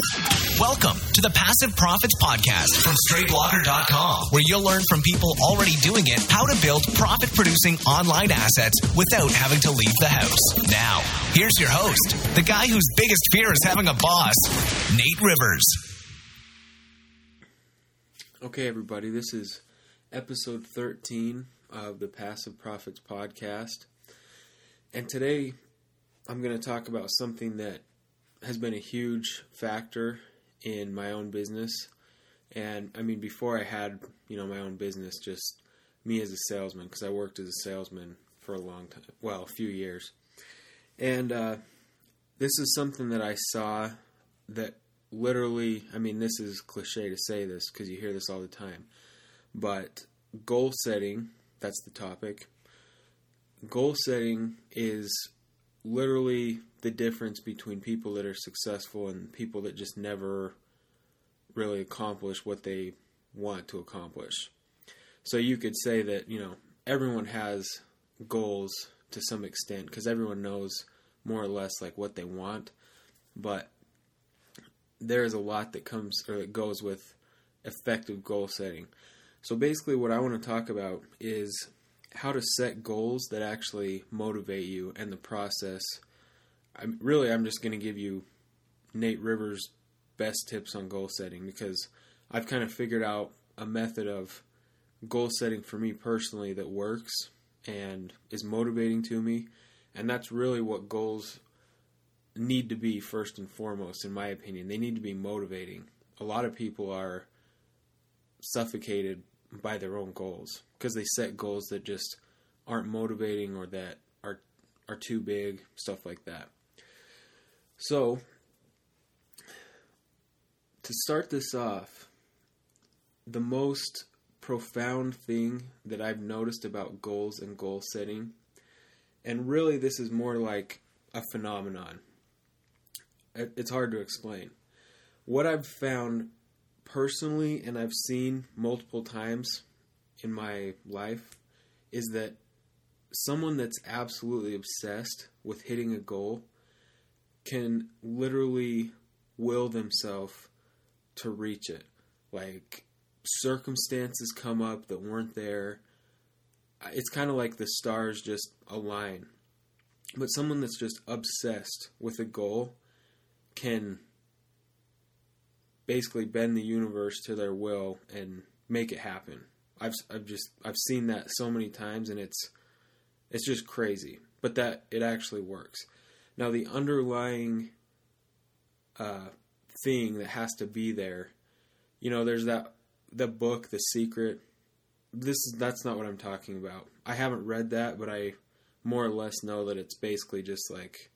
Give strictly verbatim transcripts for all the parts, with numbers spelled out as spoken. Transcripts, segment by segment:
Welcome to the Passive Profits Podcast from Straight Blogger dot com, where you'll learn from people already doing it how to build profit-producing online assets without having to leave the house. Now, here's your host, the guy whose biggest fear is having a boss, Nate Rivers. Okay, everybody, this is episode thirteen of the Passive Profits Podcast. And today, I'm going to talk about something that has been a huge factor in my own business. And I mean, before I had, you know, my own business, just me as a salesman, because I worked as a salesman for a long time, well, a few years. And uh, this is something that I saw that literally, I mean, this is cliche to say this because you hear this all the time, but goal setting, that's the topic. Goal setting is literally the difference between people that are successful and people that just never really accomplish what they want to accomplish. So you could say that, you know, everyone has goals to some extent because everyone knows more or less like what they want, but there's a lot that comes or that goes with effective goal setting. So basically what I want to talk about is how to set goals that actually motivate you and the process. I'm really I'm just going to give you Nate Rivers' best tips on goal setting because I've kind of figured out a method of goal setting for me personally that works and is motivating to me, and that's really what goals need to be first and foremost, in my opinion. They need to be motivating. A lot of people are suffocated by their own goals because they set goals that just aren't motivating or that are are too big, stuff like that. So, to start this off, the most profound thing that I've noticed about goals and goal setting, and really this is more like a phenomenon. It's hard to explain. What I've found personally, and I've seen multiple times in my life, is that someone that's absolutely obsessed with hitting a goal can literally will themselves to reach it. Like, circumstances come up that weren't there. It's kind of like the stars just align. But someone that's just obsessed with a goal can basically bend the universe to their will and make it happen. I've I've just I've seen that so many times, and it's it's just crazy. But that it actually works. Now the underlying uh, thing that has to be there, you know, there's that the book, The Secret. This is that's not what I'm talking about. I haven't read that, but I more or less know that it's basically just like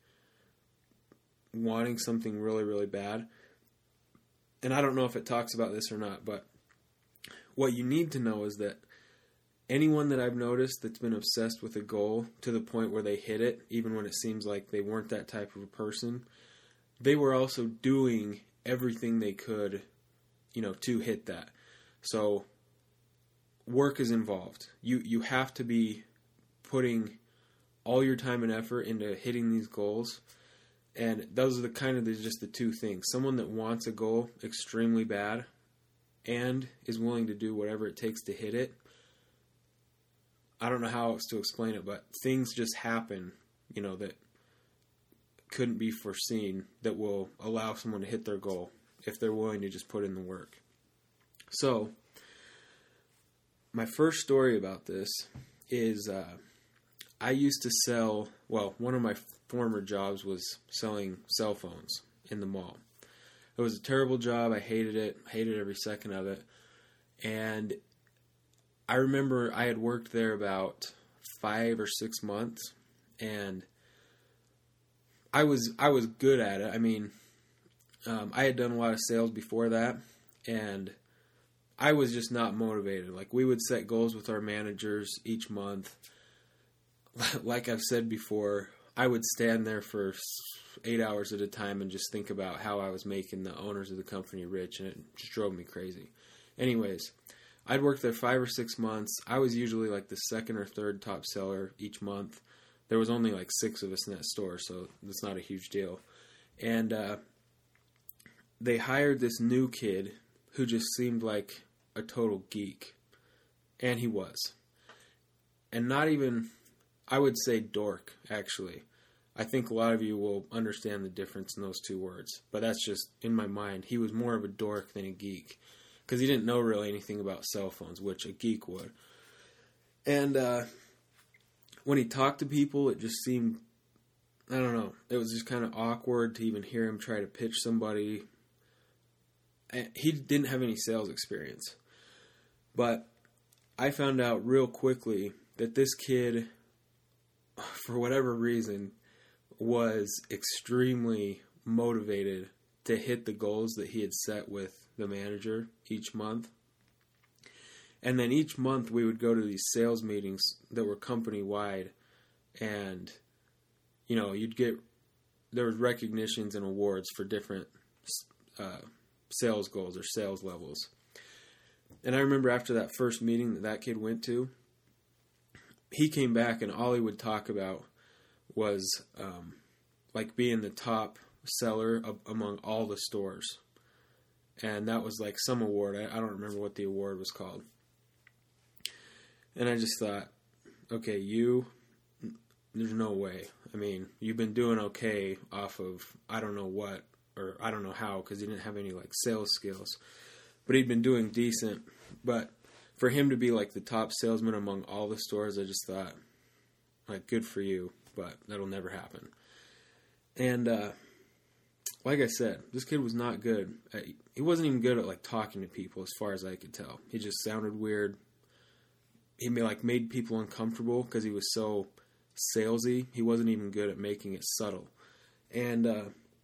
wanting something really, really bad. And I don't know if it talks about this or not, but what you need to know is that anyone that I've noticed that's been obsessed with a goal to the point where they hit it, even when it seems like they weren't that type of a person, they were also doing everything they could, you know, to hit that. So work is involved. You you have to be putting all your time and effort into hitting these goals. And those are the kind of the, just the two things. Someone that wants a goal extremely bad and is willing to do whatever it takes to hit it. I don't know how else to explain it, but things just happen, you know, that couldn't be foreseen that will allow someone to hit their goal if they're willing to just put in the work. So, my first story about this is uh, I used to sell, well, one of my former jobs was selling cell phones in the mall. It was a terrible job. I hated it. Hated every second of it. And I remember I had worked there about five or six months, and I was I was good at it. I mean, um, I had done a lot of sales before that, and I was just not motivated. Like, we would set goals with our managers each month. Like I've said before, I would stand there for eight hours at a time and just think about how I was making the owners of the company rich, and it just drove me crazy. Anyways, I'd worked there five or six months. I was usually like the second or third top seller each month. There was only like six of us in that store, so that's not a huge deal. And uh, they hired this new kid who just seemed like a total geek. And he was. And not even, I would say dork, actually. I think a lot of you will understand the difference in those two words. But that's just, in my mind, he was more of a dork than a geek. Because he didn't know really anything about cell phones, which a geek would. And uh, when he talked to people, it just seemed, I don't know, it was just kind of awkward to even hear him try to pitch somebody. And he didn't have any sales experience. But I found out real quickly that this kid, for whatever reason, was extremely motivated to hit the goals that he had set with the manager each month. And then each month we would go to these sales meetings that were company-wide, and, you know, you'd get, there was recognitions and awards for different uh, sales goals or sales levels. And I remember after that first meeting that that kid went to, he came back and all he would talk about was um, like being the top seller of, among all the stores. And that was like some award. I, I don't remember what the award was called. And I just thought, okay, you, there's no way. I mean, you've been doing okay off of I don't know what, or I don't know how, because he didn't have any like sales skills. But he'd been doing decent. But for him to be like the top salesman among all the stores, I just thought, like, good for you, but that'll never happen. And uh, like I said, this kid was not good. At, he wasn't even good at like talking to people, as far as I could tell. He just sounded weird. He made, like made people uncomfortable because he was so salesy. He wasn't even good at making it subtle. And uh,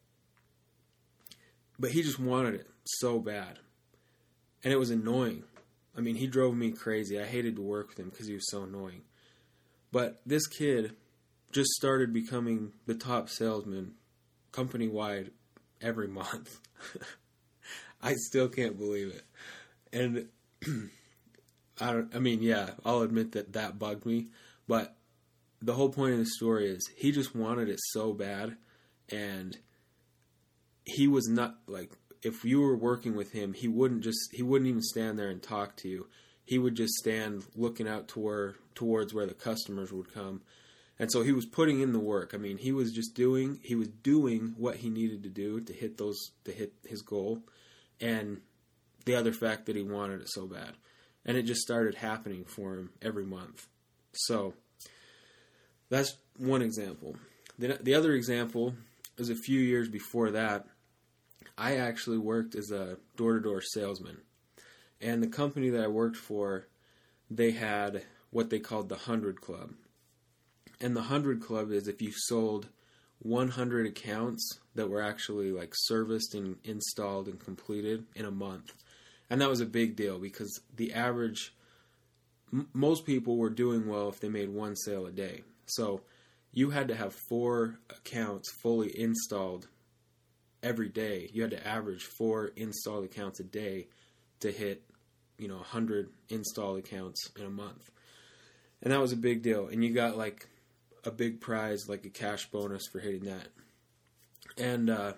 but he just wanted it so bad. And it was annoying. I mean, he drove me crazy. I hated to work with him because he was so annoying. But this kid just started becoming the top salesman company-wide every month. I still can't believe it. And I don't, I mean, yeah, I'll admit that that bugged me. But the whole point of the story is he just wanted it so bad. And he was not, like, if you were working with him, he wouldn't just, he wouldn't even stand there and talk to you. He would just stand looking out to where, towards where the customers would come. And so he was putting in the work. I mean, he was just doing, he was doing what he needed to do to hit those, to hit his goal. And the other fact that he wanted it so bad. And it just started happening for him every month. So that's one example. The, the other example is a few years before that. I actually worked as a door-to-door salesman. And the company that I worked for, they had what they called the Hundred Club. And the Hundred Club is if you sold one hundred accounts that were actually like serviced and installed and completed in a month. And that was a big deal because the average, m- most people were doing well if they made one sale a day. So you had to have four accounts fully installed every day. You had to average four installed accounts a day to hit, you know, one hundred installed accounts in a month. And that was a big deal. And you got like a big prize, like a cash bonus for hitting that. And uh,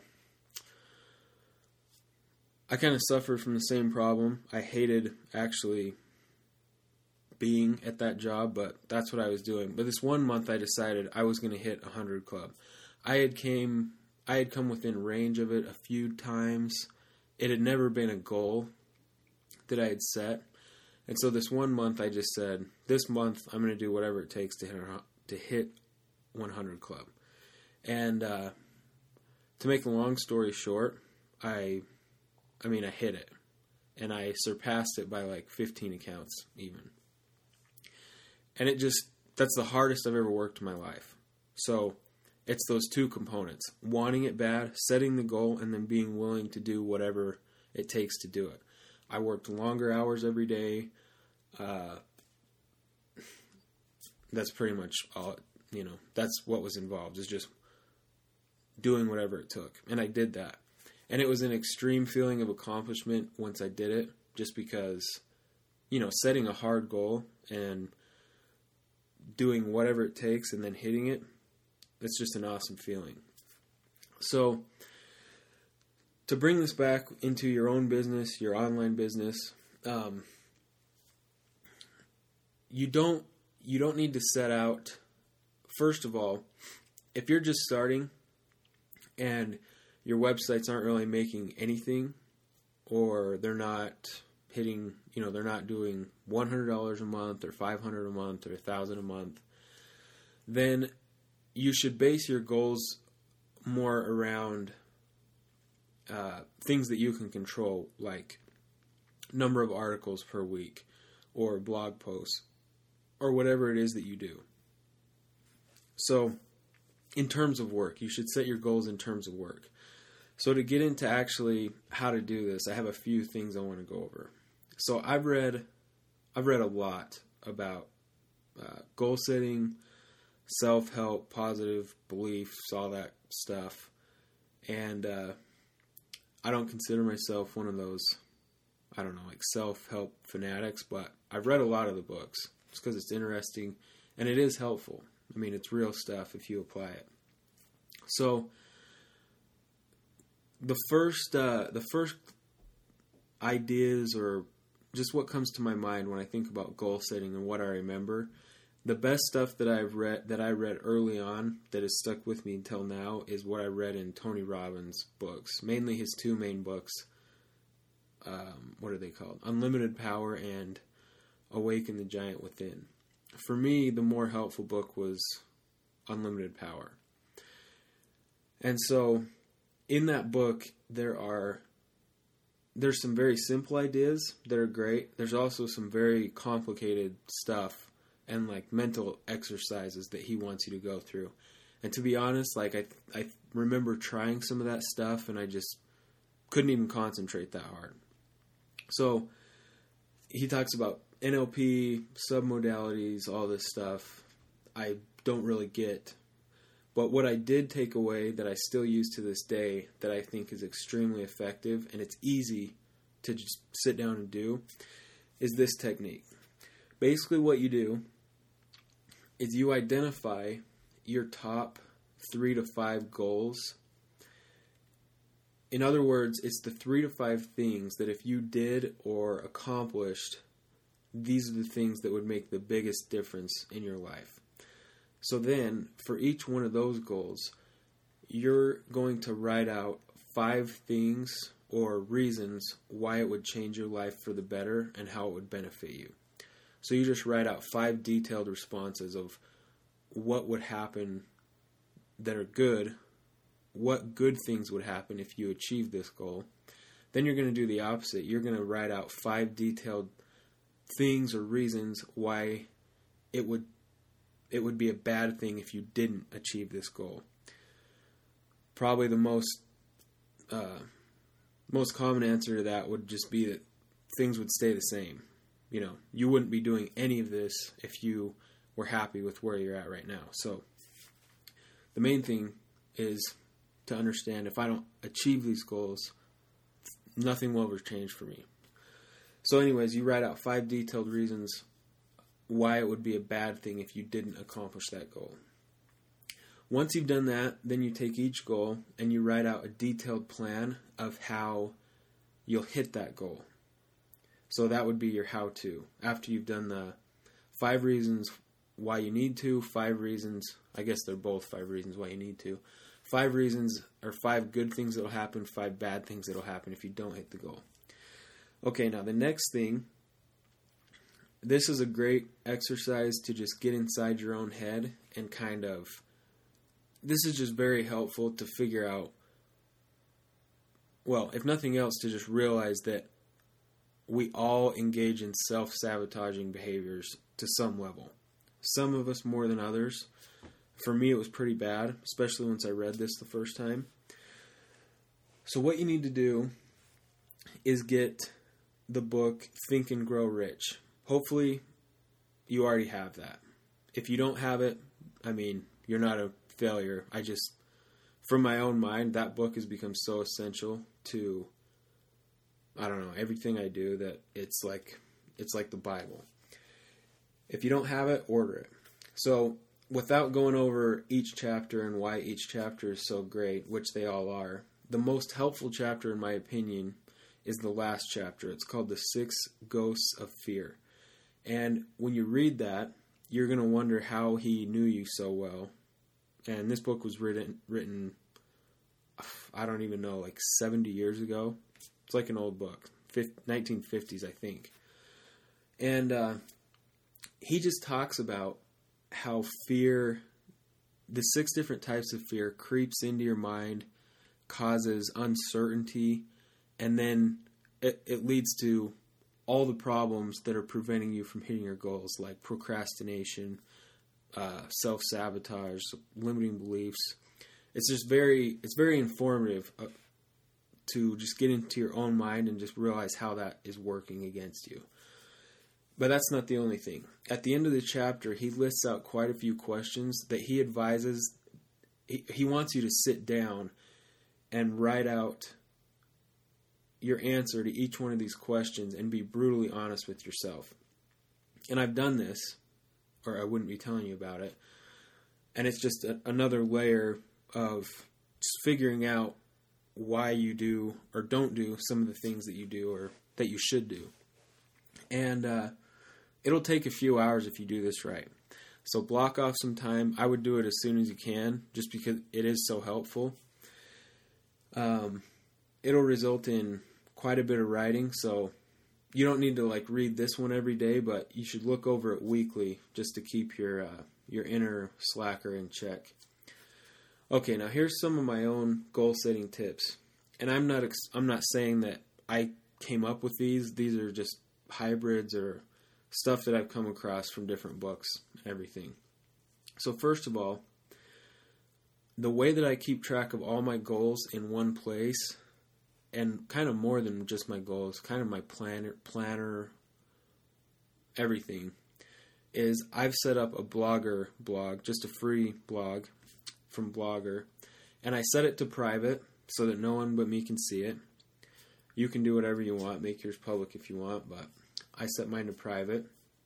I kind of suffered from the same problem. I hated actually being at that job, but that's what I was doing. But this one month I decided I was going to hit a hundred club. I had came, I had come within range of it a few times. It had never been a goal that I had set. And so this one month I just said, this month I'm going to do whatever it takes to hit to hit one hundred club. And uh, to make a long story short, I, I mean, I hit it. And I surpassed it by like fifteen accounts even. And it just, that's the hardest I've ever worked in my life. So it's those two components. Wanting it bad, setting the goal, and then being willing to do whatever it takes to do it. I worked longer hours every day. Uh, that's pretty much all, you know, that's what was involved, is just doing whatever it took. And I did that. And it was an extreme feeling of accomplishment once I did it, just because, you know, setting a hard goal and doing whatever it takes and then hitting it, it's just an awesome feeling. So to bring this back into your own business, your online business, um, you don't you don't need to set out. First of all, if you're just starting and your websites aren't really making anything, or they're not hitting, you know, they're not doing one hundred dollars a month or five hundred dollars a month or one thousand dollars a month, then you should base your goals more around uh, things that you can control, like number of articles per week or blog posts or whatever it is that you do. So in terms of work, you should set your goals in terms of work. So to get into actually how to do this, I have a few things I want to go over. So I've read, I've read a lot about uh, goal setting, self-help, positive beliefs, all that stuff. And uh, I don't consider myself one of those, I don't know, like self-help fanatics, but I've read a lot of the books just because it's interesting and it is helpful. I mean, it's real stuff if you apply it. So the first, uh, the first ideas, or just what comes to my mind when I think about goal setting and what I remember, the best stuff that I've read, that I read early on that has stuck with me until now, is what I read in Tony Robbins' books, mainly his two main books. Um, what are they called? Unlimited Power and Awaken the Giant Within. For me, the more helpful book was Unlimited Power. And so in that book, there are there's some very simple ideas that are great. There's also some very complicated stuff and like mental exercises that he wants you to go through. And to be honest, like I I remember trying some of that stuff and I just couldn't even concentrate that hard. So he talks about N L P, submodalities, all this stuff. I don't really get. But what I did take away that I still use to this day that I think is extremely effective and it's easy to just sit down and do is this technique. Basically what you do is you identify your top three to five goals. In other words, it's the three to five things that if you did or accomplished, these are the things that would make the biggest difference in your life. So then, for each one of those goals, you're going to write out five things or reasons why it would change your life for the better and how it would benefit you. So you just write out five detailed responses of what would happen that are good, what good things would happen if you achieve this goal. Then you're going to do the opposite. You're going to write out five detailed things or reasons why it would it would be a bad thing if you didn't achieve this goal. Probably the most uh, most common answer to that would just be that things would stay the same. You know, you wouldn't be doing any of this if you were happy with where you're at right now. So the main thing is to understand if I don't achieve these goals, nothing will ever change for me. So anyways, you write out five detailed reasons why it would be a bad thing if you didn't accomplish that goal. Once you've done that, then you take each goal and you write out a detailed plan of how you'll hit that goal. So that would be your how-to. After you've done the five reasons why you need to, five reasons, I guess they're both five reasons why you need to, five reasons or five good things that'll happen, five bad things that'll happen if you don't hit the goal. Okay, now the next thing, this is a great exercise to just get inside your own head and kind of, this is just very helpful to figure out, well, if nothing else, to just realize that we all engage in self-sabotaging behaviors to some level. Some of us more than others. For me, it was pretty bad, especially once I read this the first time. So what you need to do is get the book Think and Grow Rich. Hopefully, you already have that. If you don't have it, I mean, you're not a failure. I just, from my own mind, that book has become so essential to, I don't know, everything I do that it's like, it's like the Bible. If you don't have it, order it. So, without going over each chapter and why each chapter is so great, which they all are, the most helpful chapter, in my opinion, is the last chapter. It's called The Six Ghosts of Fear. And when you read that, you're going to wonder how he knew you so well. And this book was written, written, I don't even know, like seventy years ago. It's like an old book, nineteen fifties, I think. And uh, he just talks about how fear, the six different types of fear, creeps into your mind, causes uncertainty, and then it, it leads to all the problems that are preventing you from hitting your goals, like procrastination, uh, self-sabotage, limiting beliefs. It's just very, it's very informative uh, to just get into your own mind and just realize how that is working against you. But that's not the only thing. At the end of the chapter, he lists out quite a few questions that he advises. He, he wants you to sit down and write out your answer to each one of these questions and be brutally honest with yourself. And I've done this, or I wouldn't be telling you about it. And it's just a, another layer of just figuring out why you do or don't do some of the things that you do or that you should do. And uh, it'll take a few hours if you do this right. So block off some time. I would do it as soon as you can, just because it is so helpful. Um, it'll result in quite a bit of writing, so you don't need to like read this one every day, but you should look over it weekly just to keep your uh, your inner slacker in check. Okay, now here's some of my own goal setting tips, and I'm not ex- I'm not saying that I came up with these. These are just hybrids or stuff that I've come across from different books and everything. So first of all, the way that I keep track of all my goals in one place, and kind of more than just my goals, kind of my planner, planner, everything, is I've set up a Blogger blog, just a free blog from Blogger, and I set it to private so that no one but me can see it. You can do whatever you want, make yours public if you want, but I set mine to private.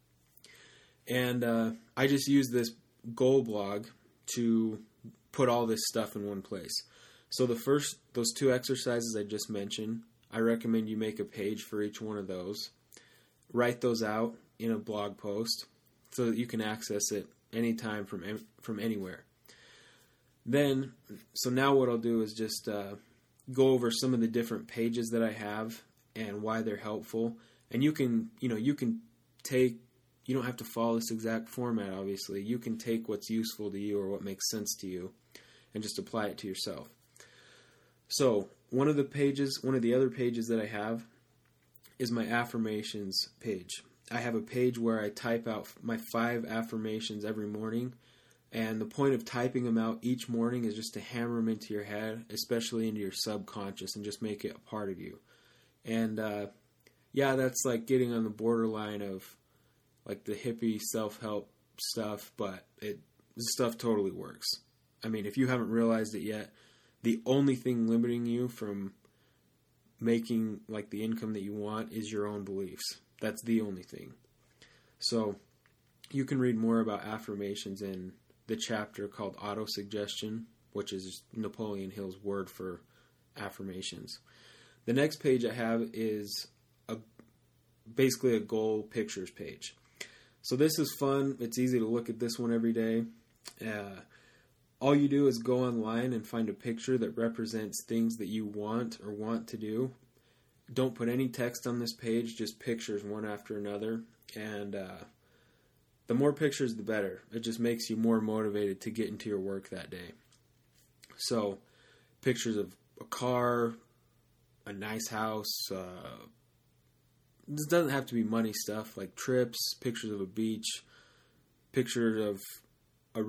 And uh, I just use this goal blog to put all this stuff in one place. So the first, those two exercises I just mentioned, I recommend you make a page for each one of those. Write those out in a blog post so that you can access it anytime from from anywhere. Then, so now what I'll do is just uh, go over some of the different pages that I have and why they're helpful. And you can, you know, you can take, you don't have to follow this exact format, obviously. You can take what's useful to you or what makes sense to you and just apply it to yourself. So, one of the pages, one of the other pages that I have is my affirmations page. I have a page where I type out my five affirmations every morning, and the point of typing them out each morning is just to hammer them into your head, especially into your subconscious, and just make it a part of you. And, uh, yeah, that's like getting on the borderline of like the hippie self-help stuff, but it this stuff totally works. I mean, if you haven't realized it yet, the only thing limiting you from making like the income that you want is your own beliefs. That's the only thing. So you can read more about affirmations in the chapter called Autosuggestion, which is Napoleon Hill's word for affirmations. The next page I have is a basically a goal pictures page. So this is fun. It's easy to look at this one every day. Uh, all you do is go online and find a picture that represents things that you want or want to do. Don't put any text on this page, just pictures one after another. And uh, the more pictures, the better. It just makes you more motivated to get into your work that day. So pictures of a car, a nice house. Uh, this doesn't have to be money stuff, like trips, pictures of a beach, pictures of a...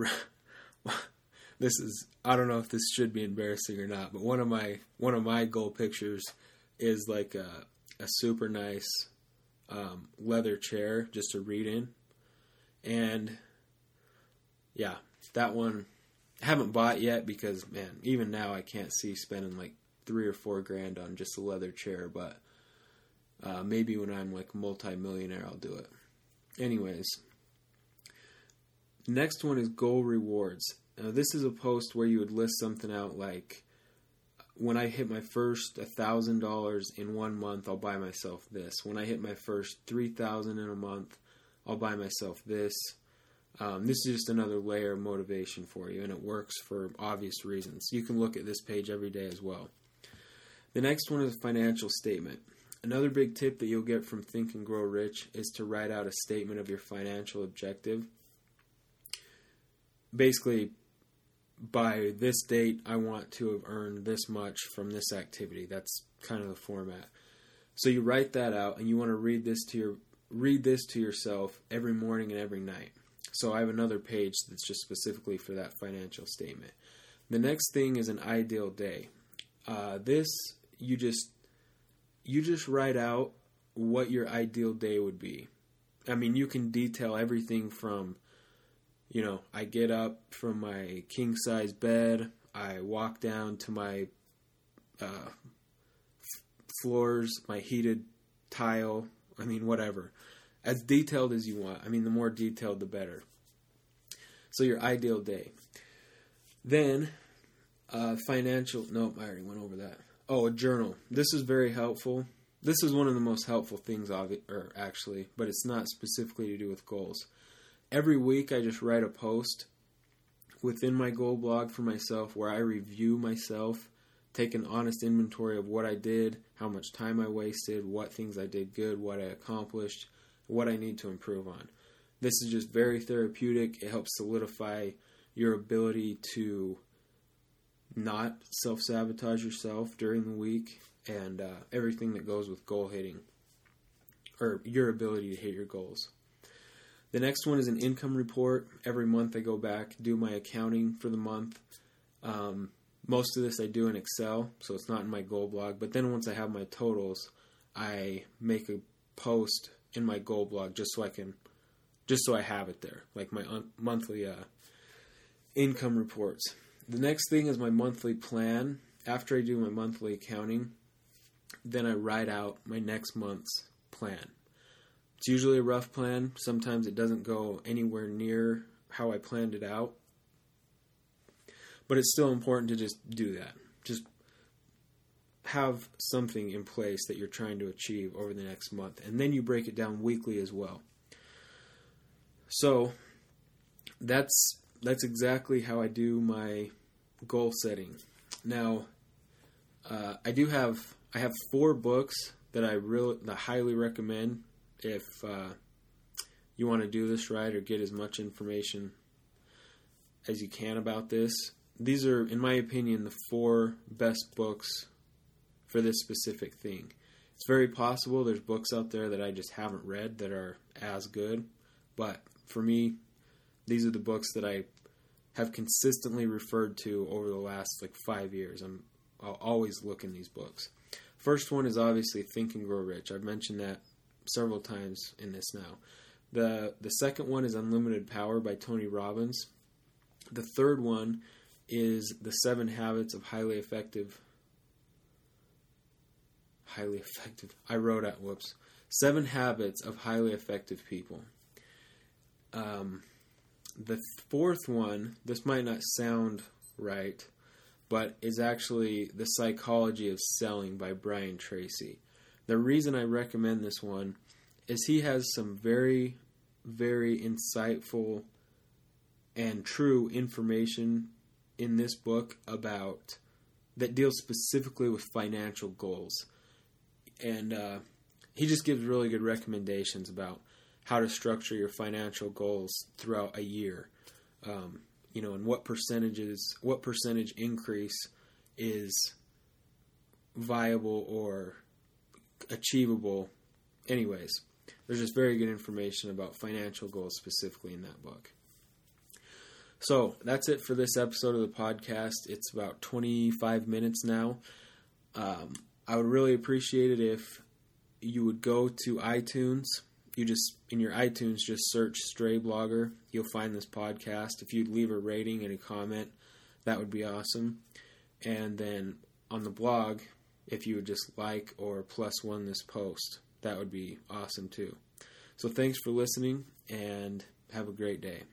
This is, I don't know if this should be embarrassing or not, but one of my one of my goal pictures is like a, a super nice um, leather chair just to read in. And yeah, that one I haven't bought yet because, man, even now I can't see spending like three or four grand on just a leather chair, but uh, maybe when I'm like multi-millionaire I'll do it. Anyways, next one is goal rewards. Now, this is a post where you would list something out like when I hit my first one thousand dollars in one month, I'll buy myself this. When I hit my first three thousand dollars in a month, I'll buy myself this. Um, this is just another layer of motivation for you, and it works for obvious reasons. You can look at this page every day as well. The next one is a financial statement. Another big tip that you'll get from Think and Grow Rich is to write out a statement of your financial objective. Basically, by this date, I want to have earned this much from this activity. That's kind of the format. So you write that out, and you want to read this to your read this to yourself every morning and every night. So I have another page that's just specifically for that financial statement. The next thing is an ideal day. Uh, this you just you just write out what your ideal day would be. I mean, you can detail everything from, you know, I get up from my king size bed, I walk down to my uh, f- floors, my heated tile. I mean, whatever. As detailed as you want. I mean, the more detailed, the better. So your ideal day. Then, uh, financial... Nope, I already went over that. Oh, a journal. This is very helpful. This is one of the most helpful things, or actually, but it's not specifically to do with goals. Every week, I just write a post within my goal blog for myself where I review myself, take an honest inventory of what I did, how much time I wasted, what things I did good, what I accomplished, what I need to improve on. This is just very therapeutic. It helps solidify your ability to not self-sabotage yourself during the week and uh, everything that goes with goal hitting, or your ability to hit your goals. The next one is an income report. Every month I go back, do my accounting for the month. Um, most of this I do in Excel, so it's not in my goal blog. But then once I have my totals, I make a post in my goal blog just so I can, just so I have it there, like my un- monthly uh, income reports. The next thing is my monthly plan. After I do my monthly accounting, then I write out my next month's plan. It's usually a rough plan. Sometimes it doesn't go anywhere near how I planned it out. But it's still important to just do that. Just have something in place that you're trying to achieve over the next month. And then you break it down weekly as well. So that's that's exactly how I do my goal setting. Now, uh, I do have I have four books that I really that I highly recommend if uh, you want to do this right or get as much information as you can about this. These are, in my opinion, the four best books for this specific thing. It's very possible there's books out there that I just haven't read that are as good, but for me, these are the books that I have consistently referred to over the last like five years. I'm, I'll always look in these books. First one is obviously Think and Grow Rich. I've mentioned that several times in this now. The the second one is Unlimited Power by Tony Robbins. The third one is The Seven Habits of Highly Effective Highly Effective I wrote out whoops. Seven Habits of Highly Effective People. Um the fourth one, this might not sound right, but is actually The Psychology of Selling by Brian Tracy. The reason I recommend this one is he has some very, very insightful and true information in this book about that deals specifically with financial goals. And uh, he just gives really good recommendations about how to structure your financial goals throughout a year. Um, you know, and what percentages, what percentage increase is viable or achievable. Anyways, there's just very good information about financial goals specifically in that book. So that's it for this episode of the podcast. It's about twenty-five minutes now. Um, I would really appreciate it if you would go to iTunes. You just, in your iTunes, just search Stray Blogger. You'll find this podcast. If you'd leave a rating and a comment, that would be awesome. And then on the blog, if you would just like or plus one this post, that would be awesome too. So thanks for listening and have a great day.